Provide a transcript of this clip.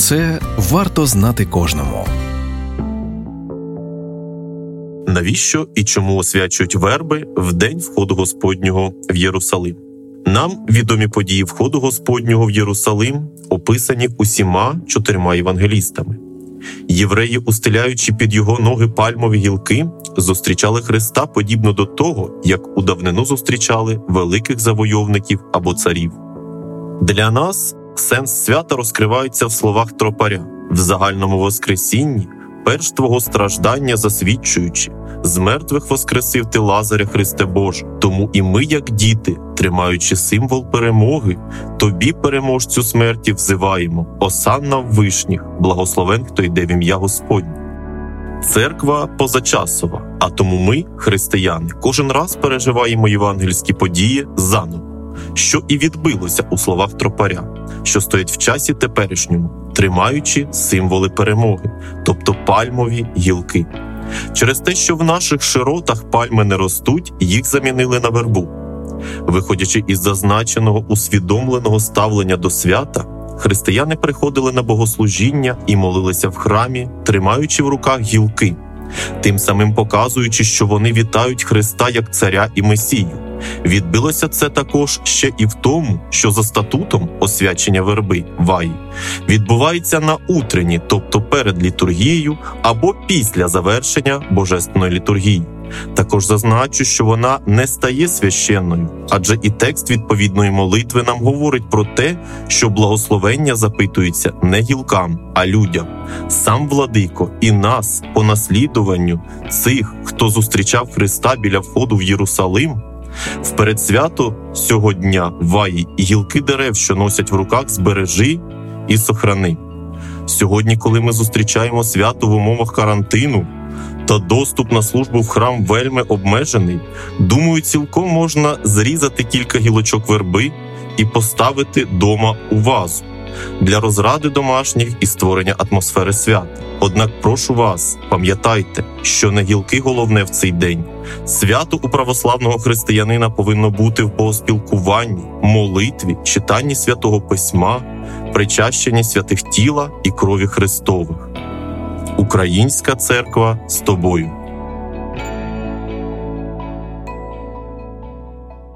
це варто знати кожному. Навіщо і чому освячують верби в день входу Господнього в Єрусалим? Нам відомі події входу Господнього в Єрусалим описані усіма 4 євангелістами. Євреї, устеляючи під його ноги пальмові гілки, зустрічали Христа подібно до того, як у давнину зустрічали великих завойовників або царів. Для нас сенс свята розкривається в словах тропаря: «В загальному воскресінні, перш Твого страждання засвідчуючи, з мертвих воскресив Ти Лазаря, Христе Боже. Тому і ми, як діти, тримаючи символ перемоги, Тобі, переможцю смерті, взиваємо: Осанна в вишніх, благословен, хто йде в ім'я Господнє». Церква позачасова, а тому ми, християни, кожен раз переживаємо євангельські події заново, що і відбилося у словах тропаря, що стоять в часі теперішньому, тримаючи символи перемоги, тобто пальмові гілки. Через те, що в наших широтах пальми не ростуть, їх замінили на вербу. Виходячи із зазначеного усвідомленого ставлення до свята, християни приходили на богослужіння і молилися в храмі, тримаючи в руках гілки, тим самим показуючи, що вони вітають Христа як царя і Месію. Відбилося це також ще і в тому, що за статутом освячення верби, ваї, відбувається на утренні, тобто перед літургією або після завершення божественної літургії. Також зазначу, що вона не стає священною, адже і текст відповідної молитви нам говорить про те, що благословення запитується не гілкам, а людям. Сам Владико і нас, по наслідуванню цих, хто зустрічав Христа біля входу в Єрусалим, в передсвято сього дня ваї і гілки дерев, що носять в руках, збережи і сохрани. Сьогодні, коли ми зустрічаємо свято в умовах карантину, та доступ на службу в храм вельми обмежений, думаю, цілком можна зрізати кілька гілочок верби і поставити дома у вазу для розради домашніх і створення атмосфери свята. Однак прошу вас, пам'ятайте, що не гілки головне в цей день. Свято у православного християнина повинно бути в богоспілкуванні, молитві, читанні Святого Письма, причащенні святих тіла і крові Христових. Українська церква з тобою.